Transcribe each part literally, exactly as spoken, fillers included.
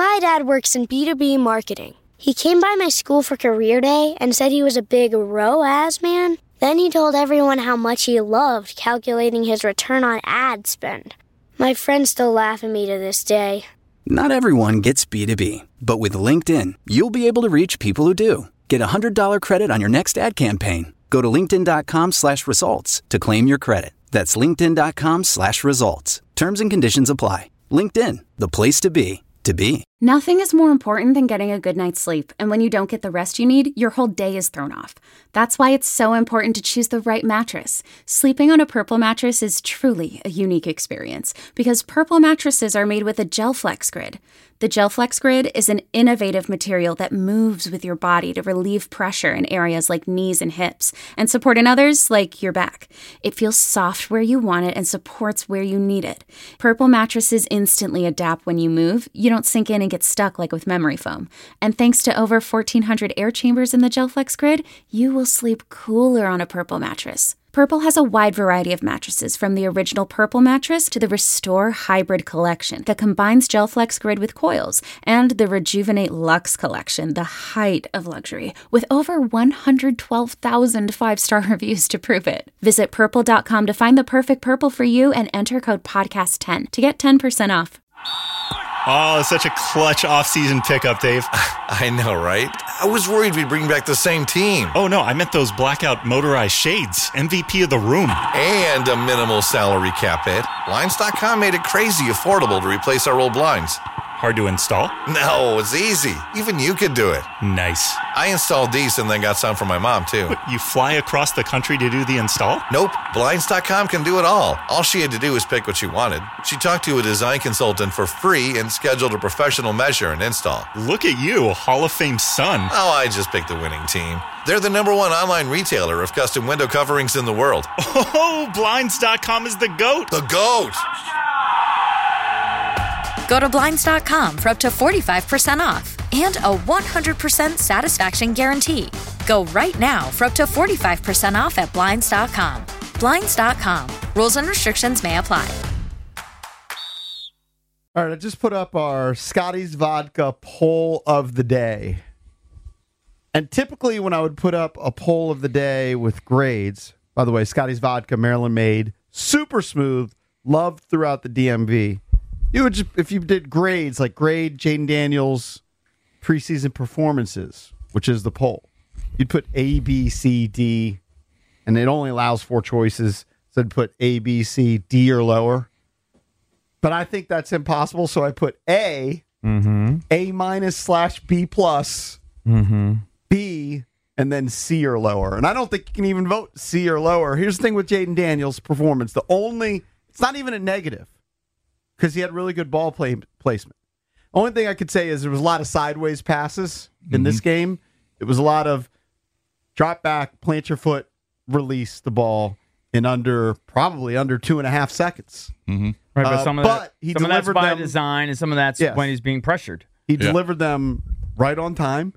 My dad works in B two B marketing. He came by my school for career day and said he was a big R O A S man. Then he told everyone how much he loved calculating his return on ad spend. My friends still laugh at me to this day. Not everyone gets B two B, but with LinkedIn, you'll be able to reach people who do. Get a one hundred dollars credit on your next ad campaign. Go to linkedin.com slash results to claim your credit. That's linkedin.com slash results. Terms and conditions apply. LinkedIn, the place to be, to be. Nothing is more important than getting a good night's sleep, and when you don't get the rest you need, your whole day is thrown off. That's why it's so important to choose the right mattress. Sleeping on a Purple mattress is truly a unique experience, because Purple mattresses are made with a GelFlex Grid. The GelFlex Grid is an innovative material that moves with your body to relieve pressure in areas like knees and hips, and support in others like your back. It feels soft where you want it and supports where you need it. Purple mattresses instantly adapt when you move. You don't sink in and get stuck like with memory foam. And thanks to over fourteen hundred air chambers in the GelFlex Grid, you will sleep cooler on a Purple mattress. Purple has a wide variety of mattresses, from the original Purple mattress to the Restore Hybrid collection that combines GelFlex Grid with coils, and the Rejuvenate Luxe collection, the height of luxury, with over one hundred twelve thousand five-star reviews to prove it. Visit purple dot com to find the perfect Purple for you and enter code podcast ten to get ten percent off. Oh, it's such a clutch off-season pickup, Dave. I know, right? I was worried we'd bring back the same team. Oh, no, I meant those blackout motorized shades. M V P of the room. And a minimal salary cap hit. Blinds dot com made it crazy affordable to replace our old blinds. Hard to install? No, it's easy. Even you could do it. Nice. I installed these and then got some for my mom, too. What, you fly across the country to do the install? Nope. Blinds dot com can do it all. All she had to do was pick what she wanted. She talked to a design consultant for free and scheduled a professional measure and install. Look at you, Hall of Fame son. Oh, I just picked the winning team. They're the number one online retailer of custom window coverings in the world. Oh, Blinds dot com is the GOAT. The GOAT! Go to Blinds dot com for up to forty-five percent off and a one hundred percent satisfaction guarantee. Go right now for up to forty-five percent off at Blinds dot com. Blinds dot com. Rules and restrictions may apply. All right, I just put up our Scotty's Vodka poll of the day. And typically when I would put up a poll of the day with grades, by the way, Scotty's Vodka, Maryland made, super smooth, loved throughout the D M V. You would just, if you did grades, like grade Jaden Daniels preseason performances, which is the poll, you'd put A, B, C, D, and it only allows four choices. So I'd put A, B, C, D, or lower. But I think that's impossible, so I put A, mm-hmm. A minus slash B plus, mm-hmm. B, and then C or lower. And I don't think you can even vote C or lower. Here's the thing with Jaden Daniels' performance. The only, it's not even a negative, because he had really good ball play placement. Only thing I could say is there was a lot of sideways passes in mm-hmm. this game. It was a lot of drop back, plant your foot, release the ball in under, probably under two and a half seconds. Mm-hmm. Right, but some of, uh, that, some of that's by them, design, and some of that's yes. when he's being pressured. He yeah. delivered them right on time.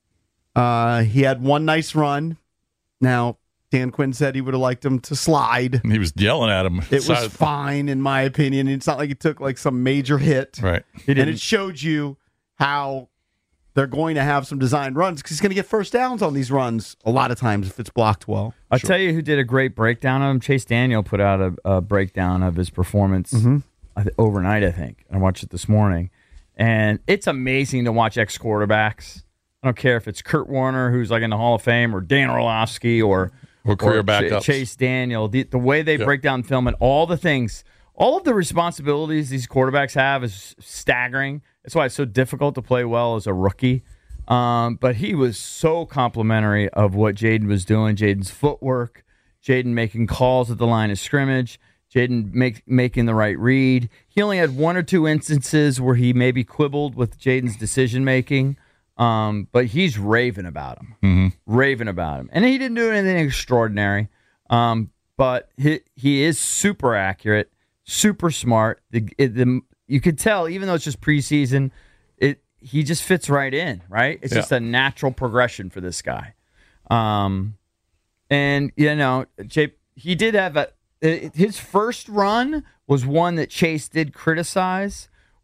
Uh, he had one nice run. Now, Dan Quinn said he would have liked him to slide. He was yelling at him. It was fine, in my opinion. It's not like he took like some major hit. Right. And it showed you how they're going to have some designed runs, because he's going to get first downs on these runs a lot of times if it's blocked well. I'll sure. tell you who did a great breakdown of him. Chase Daniel put out a, a breakdown of his performance mm-hmm. I th- overnight, I think. I watched it this morning. And it's amazing to watch ex-quarterbacks. I don't care if it's Kurt Warner, who's like in the Hall of Fame, or Dan Orlovsky, or Or career or backups. Ch- Chase Daniel. The, the way they yep. break down film and all the things, all of the responsibilities these quarterbacks have is staggering. That's why it's so difficult to play well as a rookie. Um, but he was so complimentary of what Jaden was doing. Jaden's footwork, Jaden making calls at the line of scrimmage, Jaden make, making the right read. He only had one or two instances where he maybe quibbled with Jaden's decision-making. Um, but he's raving about him, mm-hmm. raving about him. And he didn't do anything extraordinary, um, but he he is super accurate, super smart. The, it, the You could tell, even though it's just preseason, it he just fits right in, right? It's yeah. just a natural progression for this guy. Um, and, you know, Jay, he did have a – his first run was one that Chase did criticize,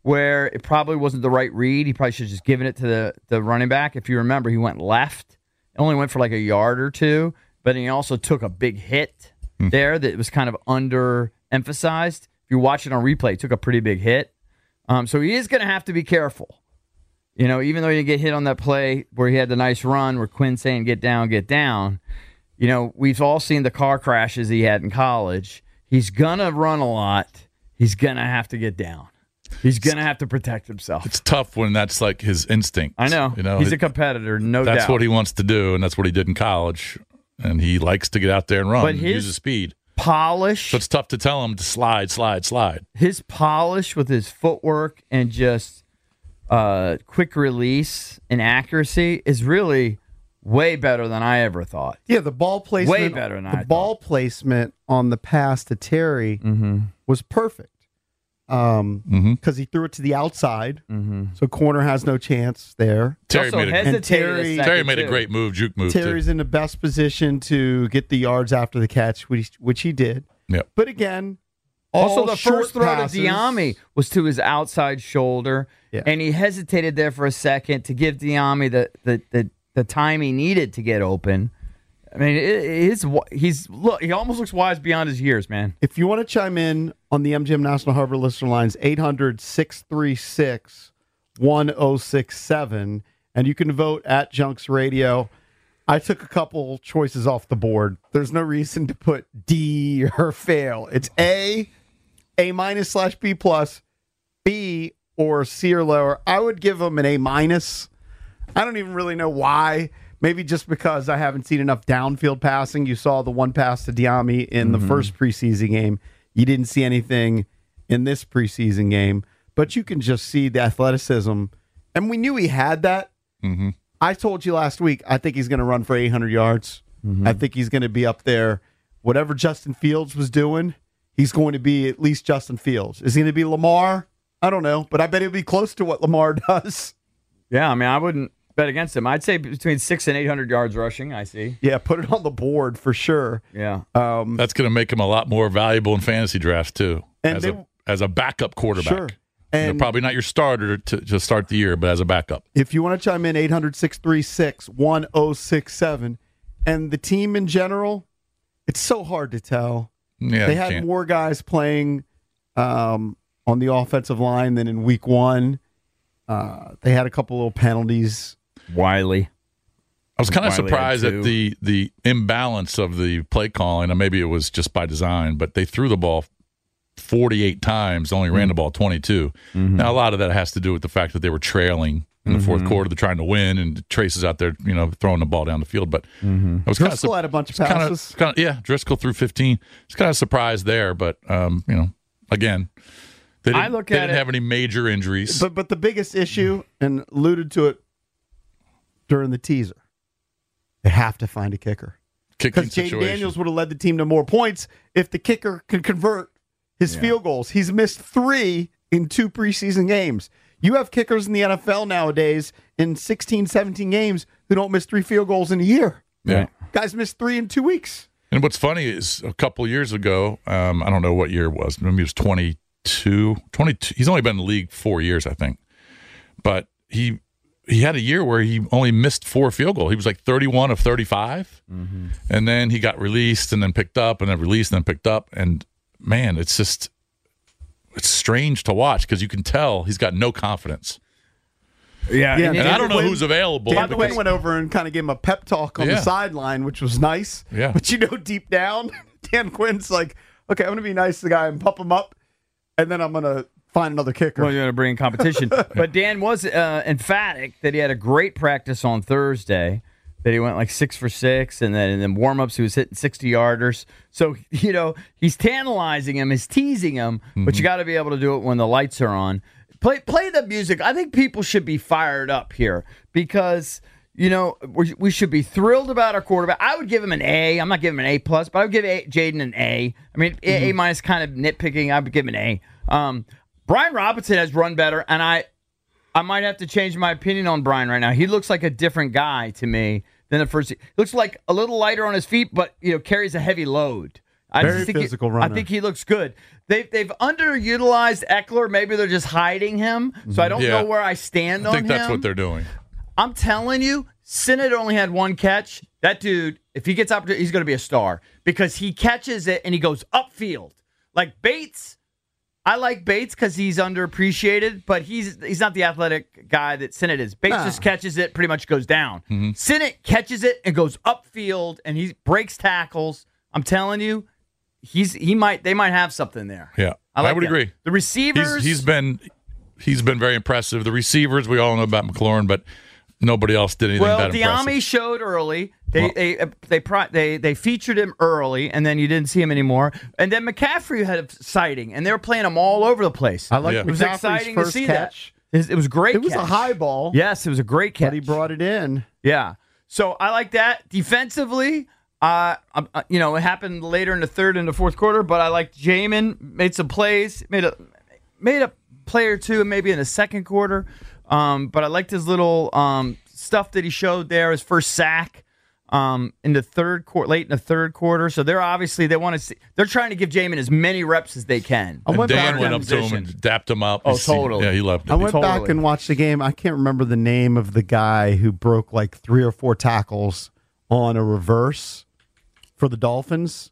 where it probably wasn't the right read. He probably should have just given it to the, the running back. If you remember, he went left. Only went for like a yard or two, but he also took a big hit mm. there that was kind of underemphasized. If you watch it on replay, he took a pretty big hit. Um, so he is going to have to be careful. You know, even though he didn't get hit on that play where he had the nice run where Quinn's saying, get down, get down. You know, we've all seen the car crashes he had in college. He's going to run a lot. He's going to have to get down. He's going to have to protect himself. It's tough when that's like his instinct. I know. You know, he's it, a competitor, no that's doubt. That's what he wants to do, and that's what he did in college. And he likes to get out there and run, but and his use his speed. Polish. So it's tough to tell him to slide, slide, slide. His polish with his footwork and just uh, quick release and accuracy is really way better than I ever thought. Yeah, the ball placement. Way better than the I thought. ball placement on the pass to Terry mm-hmm. was perfect. Um, mm-hmm. because he threw it to the outside, mm-hmm. so corner has no chance there. Terry also made, a, and Terry, a Terry made a too. great move, juke move. Terry's too. in the best position to get the yards after the catch, which, which he did. Yep. But again, also all the short first throw passes, to Diami was to his outside shoulder, yeah. and he hesitated there for a second to give Diami the the, the, the time he needed to get open. I mean, it, it's he's look. He almost looks wise beyond his years, man. If you want to chime in on the M G M National Harbor listener lines, eight hundred, six three six, one oh six seven, and you can vote at Junks Radio. I took a couple choices off the board. There's no reason to put D or fail. It's A, A minus slash B plus, B or C or lower. I would give him an A minus. I don't even really know why. Maybe just because I haven't seen enough downfield passing. You saw the one pass to Diami in the mm-hmm. first preseason game. You didn't see anything in this preseason game. But you can just see the athleticism. And we knew he had that. Mm-hmm. I told you last week, I think he's going to run for eight hundred yards. Mm-hmm. I think he's going to be up there. Whatever Justin Fields was doing, he's going to be at least Justin Fields. Is he going to be Lamar? I don't know. But I bet he'll be close to what Lamar does. Yeah, I mean, I wouldn't bet against him. I'd say between six and eight hundred yards rushing. I see. Yeah, put it on the board for sure. Yeah, um, that's going to make him a lot more valuable in fantasy drafts too, and as they, a as a backup quarterback. Sure, and you know, probably not your starter to, to start the year, but as a backup. If you want to chime in, eight hundred, six three six, one oh six seven, and the team in general, it's so hard to tell. Yeah, they had can't. more guys playing um, on the offensive line than in week one. Uh, they had a couple little penalties. Wiley. I was kind of Wiley surprised at at the the imbalance of the play calling, and maybe it was just by design, but they threw the ball forty-eight times, only ran mm-hmm. the ball twenty-two. Mm-hmm. Now, a lot of that has to do with the fact that they were trailing in the mm-hmm. fourth quarter. They're trying to win, and Trace is out there, you know, throwing the ball down the field. But mm-hmm. I was Driscoll kind of, had a bunch of kinda, passes. Kinda, yeah, Driscoll threw fifteen. It's kind of surprised there, but, um, you know, again, they didn't, I look they at didn't it, have any major injuries. But, but the biggest issue, and alluded to it during the teaser, they have to find a kicker. Kicking Because Jaden situation. Daniels would have led the team to more points if the kicker could convert his Yeah. field goals. He's missed three in two preseason games. You have kickers in the N F L nowadays in sixteen, seventeen games who don't miss three field goals in a year. Yeah. Guys missed three in two weeks. And what's funny is a couple of years ago, um, I don't know what year it was. Maybe it was twenty-two, twenty-two. He's only been in the league four years, I think. But he he had a year where he only missed four field goals. He was like thirty-one of thirty-five. Mm-hmm. And then he got released and then picked up and then released and then picked up. And, man, it's just it's strange to watch because you can tell he's got no confidence. Yeah, Yeah, And Dan I don't know Quinn- who's available. Dan because- Quinn went over and kind of gave him a pep talk on Yeah. the sideline, which was nice. Yeah. But you know, deep down, Dan Quinn's like, okay, I'm going to be nice to the guy and pump him up, and then I'm going to find another kicker. Well, you're going to bring competition. But Dan was uh, emphatic that he had a great practice on Thursday, that he went like six for six, and then in then warm-ups he was hitting sixty-yarders. So, you know, he's tantalizing him, he's teasing him, mm-hmm. but you got to be able to do it when the lights are on. Play play the music. I think people should be fired up here because, you know, we, we should be thrilled about our quarterback. I would give him an A. I'm not giving him an A+, plus, but I would give a, Jaden an A. I mean, mm-hmm. A, A minus kind of nitpicking. I would give him an A. Um, Brian Robinson has run better, and I I might have to change my opinion on Brian right now. He looks like a different guy to me than the first. He looks like a little lighter on his feet, but, you know, carries a heavy load. I Very just think physical he, runner. I think he looks good. They've they've underutilized Eckler. Maybe they're just hiding him. So I don't Yeah. know where I stand I on think him. that's what they're doing. I'm telling you, Sinnott only had one catch. That dude, if he gets up, he's going to be a star because he catches it and he goes upfield. Like Bates, I like Bates because he's underappreciated, but he's he's not the athletic guy that Sinnott is. Bates Nah. just catches it, pretty much goes down. Mm-hmm. Sinnott catches it and goes upfield and he breaks tackles. I'm telling you, he's he might they might have something there. Yeah, I, like would that. agree. The receivers, He's, he's been he's been very impressive. The receivers, we all know about McLaurin, but nobody else did anything well, that impressive. Diami showed early. They Well- they they pro- they they featured him early, and then you didn't see him anymore. And then McCaffrey had a sighting, and they were playing him all over the place. I like Yeah. It was McCaffrey's exciting first to see catch. that. It was a great. It was a catch. high ball. Yes, it was a great catch. But he brought it in. Yeah. So I like that. Defensively, uh, um, uh, you know, it happened later in the third and the fourth quarter, but I liked Jamin, made some plays, made a made a play or two, maybe in the second quarter. Um, but I liked his little um, stuff that he showed there, his first sack um, in the third quarter, late in the third quarter. So they're obviously they want to see they're trying to give Jamin as many reps as they can. I And went Dan back went and- up to him and dapped him up. Oh, He's- he- totally. Yeah, he loved it. I went Totally. back and watched the game. I can't remember the name of the guy who broke like three or four tackles on a reverse for the Dolphins.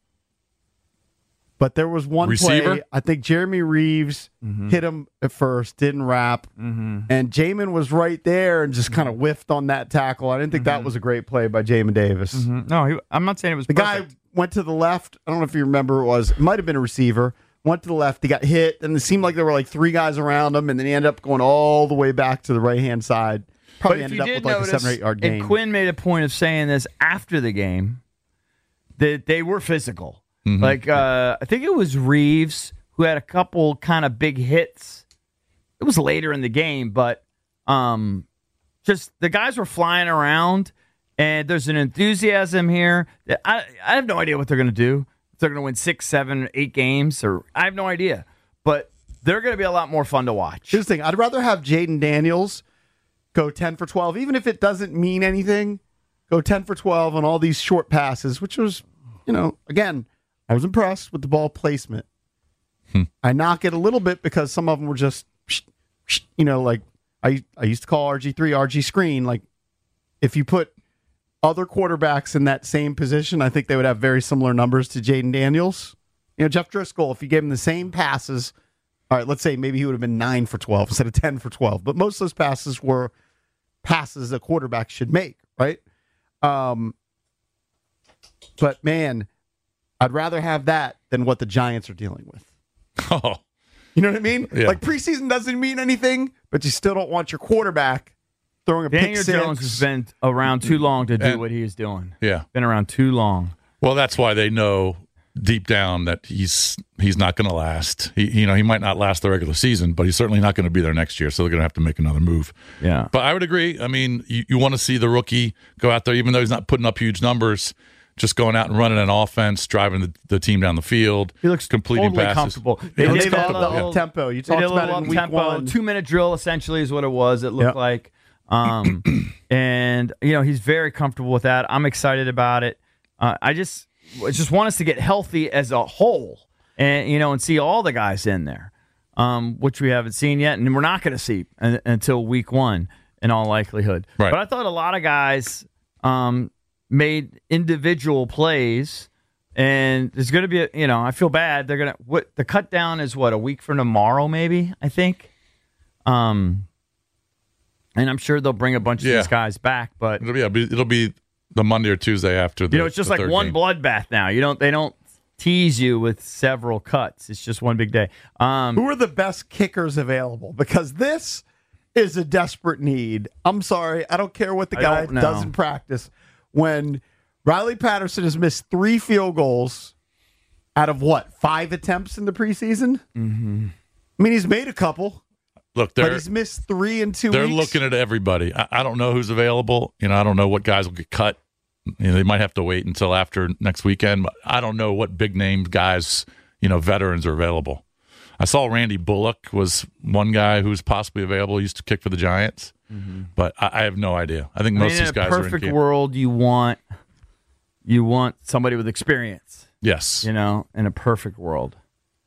But there was one Receiver? play. I think Jeremy Reeves hit him at first, didn't wrap, and Jamin was right there and just kind of whiffed on that tackle. I didn't think that was a great play by Jamin Davis. No, he, I'm not saying it was The perfect. guy went to the left. I don't know if you remember it was. It might have been a receiver. Went to the left. He got hit, and it seemed like there were like three guys around him, and then he ended up going all the way back to the right hand side. Probably But if ended you up did with like notice, a seven or eight yard and gain. Quinn made a point of saying this after the game, that they were physical. Mm-hmm. Like uh, I think it was Reeves who had a couple kind of big hits. It was later in the game, but um, just the guys were flying around, and there's an enthusiasm here. That I I have no idea what they're going to do. If they're going to win six, seven, eight games, or I have no idea. But they're going to be a lot more fun to watch. Here's the thing. I'd rather have Jaden Daniels go ten for twelve, even if it doesn't mean anything. Go ten for twelve on all these short passes, which was, you know, again, I was impressed with the ball placement. Hmm. I knock it a little bit because some of them were just, you know, like I I used to call R G three R G screen. Like if you put other quarterbacks in that same position, I think they would have very similar numbers to Jaden Daniels. You know, Jeff Driscoll, if you gave him the same passes, all right, let's say maybe he would have been nine for twelve instead of ten for twelve. But most of those passes were passes a quarterback should make, right? Um, but man, I'd rather have that than what the Giants are dealing with. Oh, You know what I mean? Yeah. Like preseason doesn't mean anything, but you still don't want your quarterback throwing a pick Daniel six. Jones has been around too long to do And- what he is doing. yeah. Been around too long. Well, that's why they know deep down that he's he's not going to last. He, you know, he might not last the regular season, but he's certainly not going to be there next year. So they're going to have to make another move. Yeah. But I would agree. I mean, you, you want to see the rookie go out there, even though he's not putting up huge numbers, just going out and running an offense, driving the, the team down the field. He looks completing totally passes. comfortable. They They did did that a up little- tempo. You They talked did a about little it in week up-tempo, one. two-minute drill essentially is what it was. It looked Yep. like. Um, and, you know, he's very comfortable with that. I'm excited about it. Uh, I just I just want us to get healthy as a whole and, you know, and see all the guys in there, um, which we haven't seen yet. And we're not going to see un- until week one in all likelihood. Right. But I thought a lot of guys um, made individual plays. And there's going to be, a, you know, I feel bad. They're going to, what the cut down is what, a week from tomorrow, maybe, I think. Um, and I'm sure they'll bring a bunch of Yeah. these guys back, but, It'll be, it'll be it'll be the Monday or Tuesday after the you know, it's just the like third one game. bloodbath now. You don't, they don't tease you with several cuts. It's just one big day. Um, Who are the best kickers available? Because this is a desperate need. I'm sorry. I don't care what the I guy don't know. does in practice. When Riley Patterson has missed three field goals out of what, five attempts in the preseason? Mm-hmm. I mean, he's made a couple, Look, but they're he's missed three in two they're weeks. looking at everybody. I, I don't know who's available. You know, I don't know what guys will get cut. You know, they might have to wait until after next weekend. But I don't know what big name guys, you know, veterans are available. I saw Randy Bullock was one guy who's possibly available. He used to kick for the Giants, but I, I have no idea. I think I most mean, of these in a guys are in perfect camp. world, you want you want somebody with experience. Yes. You know, in a perfect world.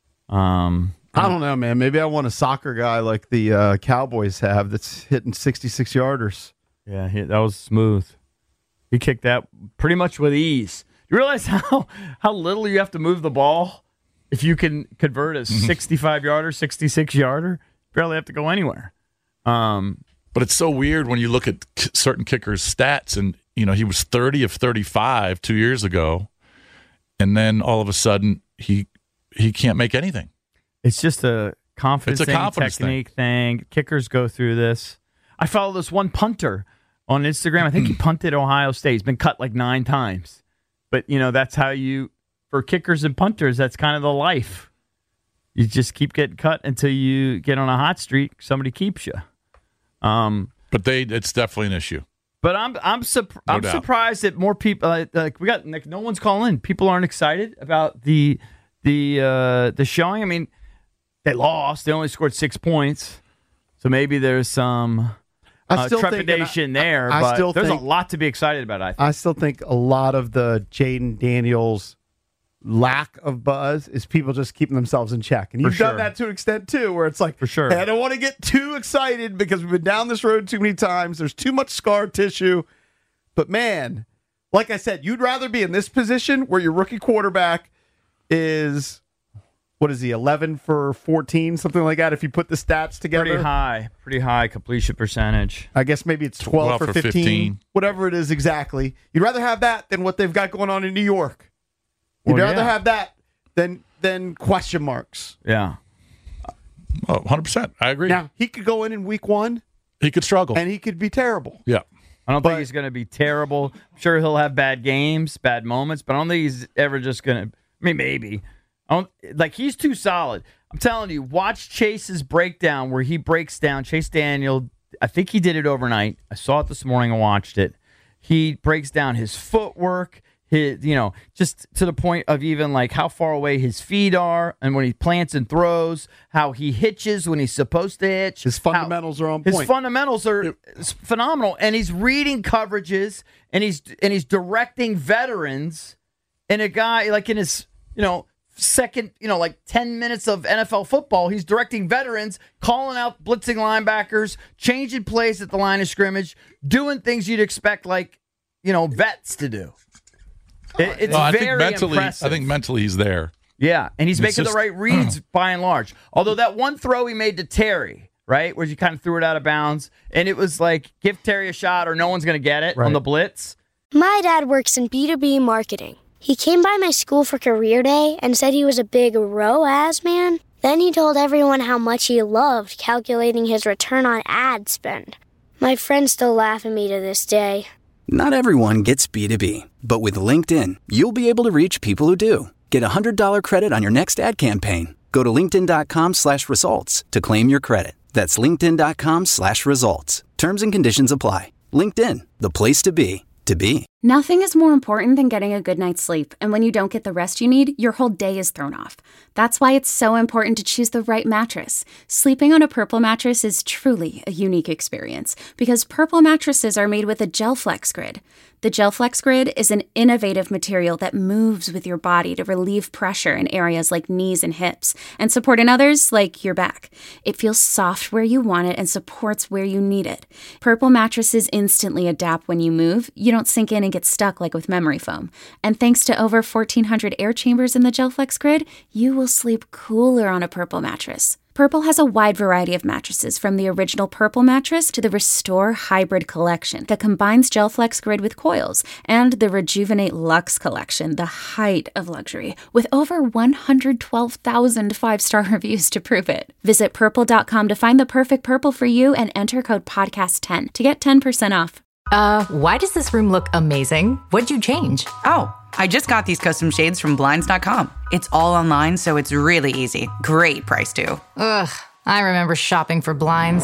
Um, I don't know, man. Maybe I want a soccer guy like the uh, Cowboys have that's hitting sixty-six yarders. Yeah, he, that was smooth. He kicked that pretty much with ease. You realize how how little you have to move the ball if you can convert a sixty-five yarder, sixty-six yarder? Barely have to go anywhere. Um, but it's so weird when you look at k- certain kickers' stats, and you know he was thirty of thirty-five two years ago, and then all of a sudden he he can't make anything. It's just a confidence, it's a thing, confidence technique thing. thing. Kickers go through this. I follow this one punter on Instagram. I think he punted Ohio State. He's been cut like nine times. But, you know, that's how you, for kickers and punters, that's kind of the life. You just keep getting cut until you get on a hot streak. Somebody keeps you. Um, but they, it's definitely an issue. But I'm I'm, sup- No I'm doubt. surprised that more people, uh, like we got, like, no one's calling in. People aren't excited about the the uh, the showing. I mean, they lost. They only scored six points. So maybe there's some I uh, still trepidation think, I, there. I, I but still there's think, a lot to be excited about, I think. I still think a lot of the Jaden Daniels lack of buzz is people just keeping themselves in check. And For you've sure. done that to an extent, too, where it's like, For sure. hey, I don't want to get too excited because we've been down this road too many times. There's too much scar tissue. But, man, like I said, you'd rather be in this position where your rookie quarterback is, what is he, eleven for fourteen, something like that, if you put the stats together? Pretty high. Pretty high completion percentage. I guess maybe it's twelve, twelve for for fifteen, fifteen. whatever it is exactly. You'd rather have that than what they've got going on in New York. You'd Well, rather yeah. have that than than question marks. Yeah. Oh, one hundred percent. I agree. Now, he could go in in week one, he could struggle. and he could be terrible. yeah. I don't But- think he's going to be terrible. I'm sure he'll have bad games, bad moments, but I don't think he's ever just going to. I mean, maybe. I don't, like, he's too solid. I'm telling you, watch Chase's breakdown where he breaks down. Chase Daniel, I think he did it overnight. I saw it this morning and watched it. He breaks down his footwork, his, you know, just to the point of even like how far away his feet are, and when he plants and throws, how he hitches when he's supposed to hitch. His how- fundamentals are on his point. fundamentals are phenomenal, and he's reading coverages, and he's and he's directing veterans, and a guy like in his you know second you know like ten minutes of N F L football, he's directing veterans, calling out blitzing linebackers, changing plays at the line of scrimmage, doing things you'd expect like you know vets to do. It, it's No, I very think mentally, impressive. I think mentally he's there. Yeah, and he's It's making just- the right reads by and large. Although that one throw he made to Terry, right, where you kind of threw it out of bounds, and it was like, give Terry a shot or no one's going to get it Right. on the blitz. My dad works in B two B marketing. He came by my school for career day and said he was a big R O A S man. Then he told everyone how much he loved calculating his return on ad spend. My friends still laugh at me to this day. Not everyone gets B two B, but with LinkedIn, you'll be able to reach people who do. Get a one hundred dollars credit on your next ad campaign. Go to linkedin.com slash results to claim your credit. That's linkedin.com slash results. Terms and conditions apply. LinkedIn, the place to be, to be. Nothing is more important than getting a good night's sleep, and when you don't get the rest you need, your whole day is thrown off. That's why it's so important to choose the right mattress. Sleeping on a Purple mattress is truly a unique experience because Purple mattresses are made with a GelFlex Grid. The GelFlex Grid is an innovative material that moves with your body to relieve pressure in areas like knees and hips and support in others like your back. It feels soft where you want it and supports where you need it. Purple mattresses instantly adapt when you move. You don't sink in and get stuck like with memory foam. And thanks to over fourteen hundred air chambers in the GelFlex Grid, you will sleep cooler on a Purple mattress. Purple has a wide variety of mattresses, from the original Purple mattress to the Restore Hybrid collection that combines GelFlex Grid with coils, and the Rejuvenate Luxe collection, the height of luxury, with over one hundred twelve thousand five-star reviews to prove it. Visit purple dot com to find the perfect Purple for you and enter code podcast ten to get ten percent off. Uh, why does this room look amazing? What'd you change? Oh, I just got these custom shades from Blinds dot com. It's all online, so it's really easy. Great price, too. Ugh, I remember shopping for blinds.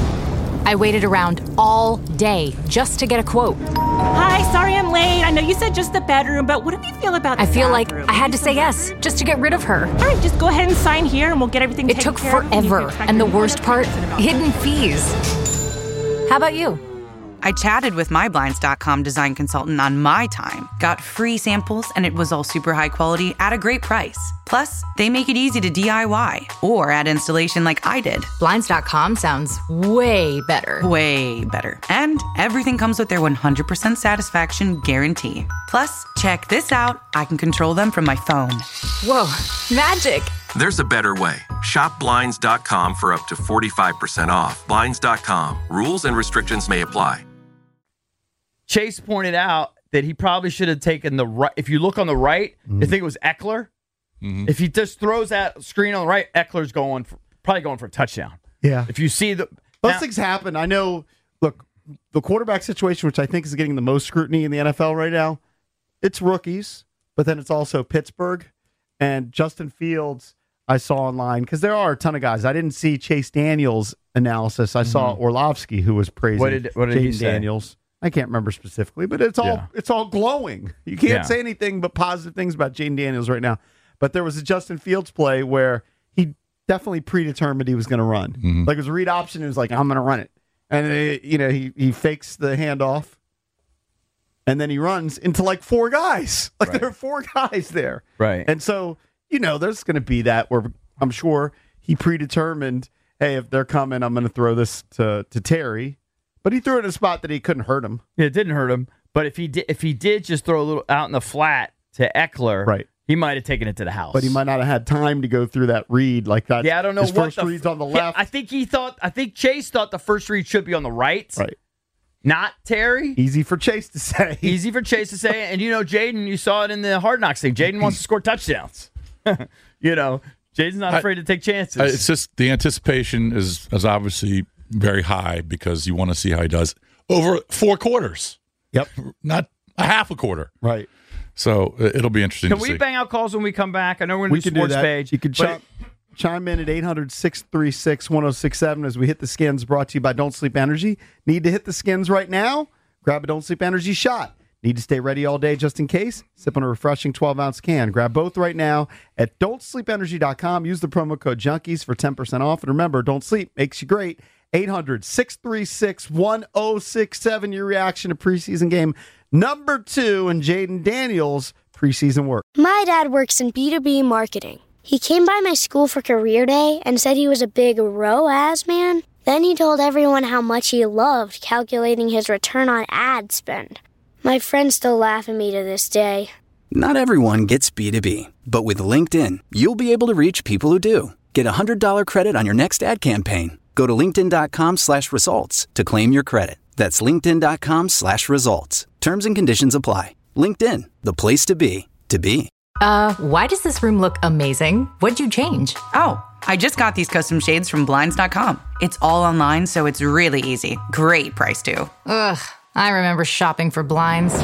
I waited around all day just to get a quote. Hi, sorry I'm late. I know you said just the bedroom, but what do you feel about the I feel bathroom? like I had to say yes just to get rid of her. All right, just go ahead and sign here and we'll get everything It taken took care of. You can forever, expect and the your worst part, information about hidden fees. How about you? I chatted with my Blinds dot com design consultant on my time, got free samples, and it was all super high quality at a great price. Plus, they make it easy to D I Y or add installation like I did. Blinds dot com sounds way better. Way better. And everything comes with their one hundred percent satisfaction guarantee. Plus, check this out. I can control them from my phone. Whoa, magic. There's a better way. Shop Blinds dot com for up to forty-five percent off. Blinds dot com. Rules and restrictions may apply. Chase pointed out that he probably should have taken the right. If you look on the right, mm-hmm. I think it was Eckler. Mm-hmm. If he just throws that screen on the right, Eckler's going for, probably going for a touchdown. Yeah. If you see the those now, things happen. I know. Look, the quarterback situation, which I think is getting the most scrutiny in the N F L right now, it's rookies, but then it's also Pittsburgh and Justin Fields. I saw online because there are a ton of guys. I didn't see Chase Daniels' analysis. I mm-hmm. saw Orlovsky, who was praising what did, what did Jaden he say? Daniels. I can't remember specifically, but it's all yeah. it's all glowing. You can't yeah. say anything but positive things about Jaden Daniels right now. But there was a Justin Fields play where he definitely predetermined he was going to run. Mm-hmm. Like it was a read option. He was like, I'm going to run it. And, it, you know, he, he fakes the handoff. And then he runs into like four guys. Like right. there are four guys there. Right. And so, you know, there's going to be that where I'm sure he predetermined, hey, if they're coming, I'm going to throw this to, to Terry. But he threw it in a spot that he couldn't hurt him. Yeah, it didn't hurt him. But if he did, if he did just throw a little out in the flat to Eckler, right. he might have taken it to the house. But he might not have had time to go through that read like that. Yeah, I don't know His what first the, read's on the left. I think he thought. I think Chase thought the first read should be on the right. Right. Not Terry. Easy for Chase to say. Easy for Chase to say. And you know, Jaden, you saw it in the Hard Knocks thing. Jaden wants to score touchdowns. You know, Jaden's not afraid I, to take chances. I, it's just the anticipation is is obviously very high because you want to see how he does over four quarters. Yep. Not a half a quarter. Right. So uh, it'll be interesting can to we see. bang out calls when we come back? I know we're in the sports page. You can chime, chime in at eight hundred, six three six, one oh six seven as we hit the skins, brought to you by Don't Sleep Energy. Need to hit the skins right now? Grab a Don't Sleep Energy shot. Need to stay ready all day just in case? Sip on a refreshing twelve-ounce can. Grab both right now at don't sleep energy dot com. Use the promo code Junkies for ten percent off. And remember, Don't Sleep makes you great. eight hundred, six three six, one oh six seven. Your reaction to preseason game number two and Jaden Daniels' preseason work. My dad works in B two B marketing. He came by my school for career day and said he was a big R O A S man. Then he told everyone how much he loved calculating his return on ad spend. My friends still laugh at me to this day. Not everyone gets B two B, but with LinkedIn, you'll be able to reach people who do. Get a one hundred dollars credit on your next ad campaign. Go to linkedin.com slash results to claim your credit. That's linkedin.com slash results. Terms and conditions apply. LinkedIn, the place to be, to be. Uh, why does this room look amazing? What'd you change? Oh, I just got these custom shades from Blinds dot com. It's all online, so it's really easy. Great price, too. Ugh, I remember shopping for blinds.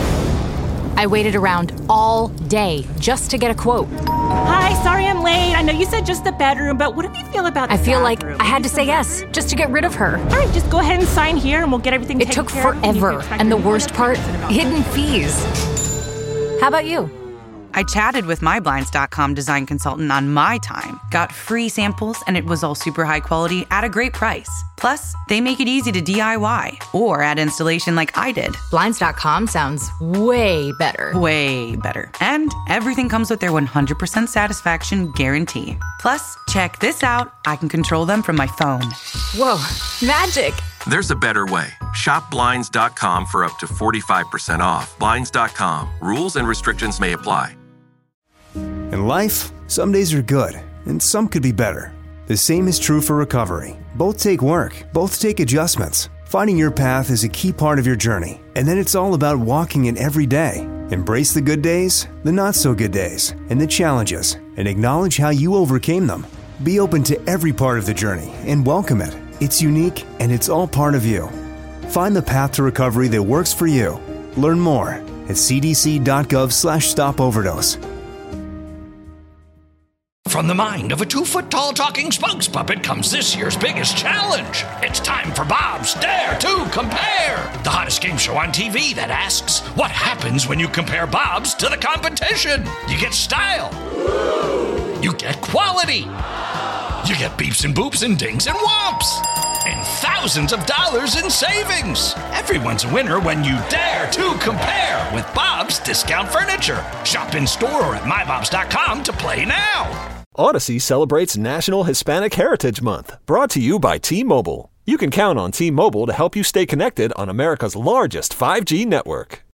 I waited around all day just to get a quote. Hi, sorry I'm late. I know you said just the bedroom, but what do you feel about the I feel bathroom? like I had to say yes just to get rid of her. All right, just go ahead and sign here and we'll get everything It taken took care of. forever, and the worst part, hidden fees. How about you? I chatted with my Blinds dot com design consultant on my time, got free samples, and it was all super high quality at a great price. Plus, they make it easy to D I Y or add installation like I did. Blinds dot com sounds way better. Way better. And everything comes with their one hundred percent satisfaction guarantee. Plus, check this out. I can control them from my phone. Whoa, magic. There's a better way. Shop Blinds dot com for up to forty-five percent off. Blinds dot com. Rules and restrictions may apply. In life, some days are good, and some could be better. The same is true for recovery. Both take work, both take adjustments. Finding your path is a key part of your journey, and then it's all about walking it every day. Embrace the good days, the not-so-good days, and the challenges, and acknowledge how you overcame them. Be open to every part of the journey and welcome it. It's unique, and it's all part of you. Find the path to recovery that works for you. Learn more at c d c dot gov slash stop overdose. From the mind of a two-foot-tall talking spokes puppet comes this year's biggest challenge. It's time for Bob's Dare to Compare, the hottest game show on T V that asks, what happens when you compare Bob's to the competition? You get style. You get quality. You get beeps and boops and dings and whomps. and thousands of dollars in savings. Everyone's a winner when you dare to compare with Bob's Discount Furniture. Shop in store or at my bobs dot com to play now. Odyssey celebrates National Hispanic Heritage Month, brought to you by T-Mobile. You can count on T-Mobile to help you stay connected on America's largest five G network.